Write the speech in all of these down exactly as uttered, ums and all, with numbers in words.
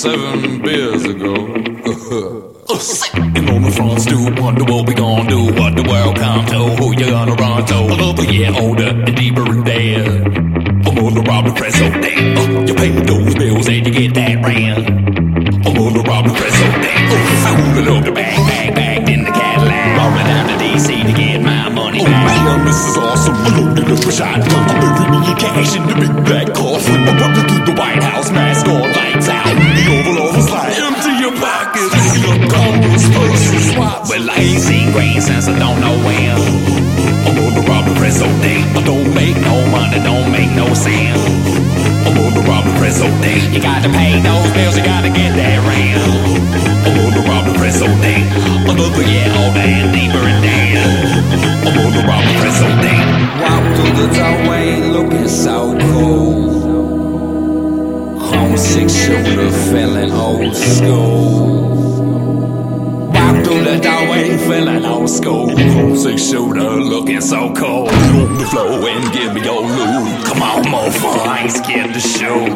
seven beers ago. Sitting on the front stoop, wonder what we gon' do, what the world come to, who you gonna run to. A little year older and deeper in there. I'm gonna rob the press all day. Uh, you pay those bills and you get that rent. I'm gonna rob the press all day. Uh, fooling up the bag, bag, bag in the Cadillac. Rolling down to D C to get my money back. Oh man, this is awesome. I loaded up a shotgun. Bury me in cash in the big black coffin. I'm running through the White House, mask on, lights out. The Oval Office like empty your pockets. Well, I ain't seen green since I don't know when. I'm gonna rob the press all day. I don't make no money, don't make no sense. I'm gonna rob the press all day. You gotta pay those bills, you gotta get that rent. I'm gonna rob the press all day. Another year older and deeper in debt. I'm gonna rob the press all day. Walk through the doorway looking so cool. Homesick shooter feeling old school. Walk through the doorway feeling old school. Homesick shooter looking so cold. Get on the floor and give me your loot. Come on, motherfucker, I ain't scared to shoot.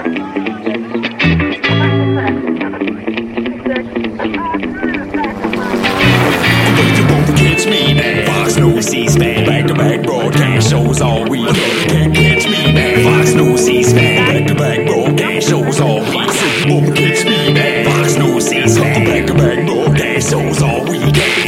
But you won't catch me now. Fox News, C-SPAN, back-to-back broadcast shows all week. You can't catch me now. Fox News, C-SPAN, back-to-back broadcast shows all week. You won't catch me now. Fox News, C-SPAN, back-to-back broadcast shows all week.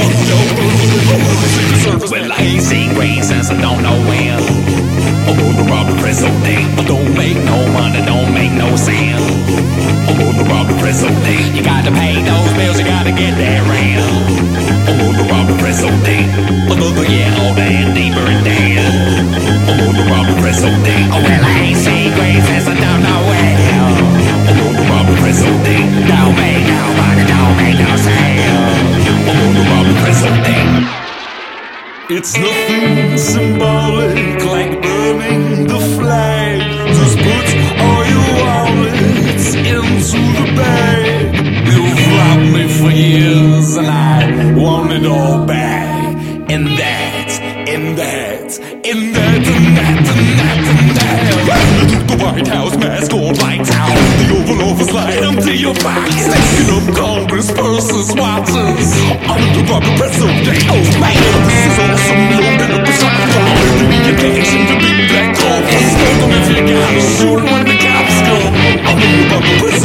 Well, I ain't seen green since I don't know when. I'm gonna rob the press all day. I don't make no money, don't make no sense. I'm gonna rob the press all day. You gotta pay those bills, you gotta get that rent. I'm gonna rob the press all day. Another year older and deeper in debt. I'm gonna rob the press all day. Oh, well, I ain't seen green since I don't know when. I'm gonna rob the press all day. Don't make no money, don't make no sense. I'm gonna rob the press all day. It's nothing symbolic like burning the flag. Just put all your wallets into the bag. You've robbed me for years and I want it all back. And that, and that, and that, and that, and that, and that. The White House mask on, lights out. The Oval Office light empty your pockets. Stacking up Congress purses, watches. Under the rubber press all day. Oh man, this is awesome. Loaded up a shotgun. Bury me in cash in the big black coffin. Smoke 'em if you gotta shoot 'em when the cops come. Under the rubber press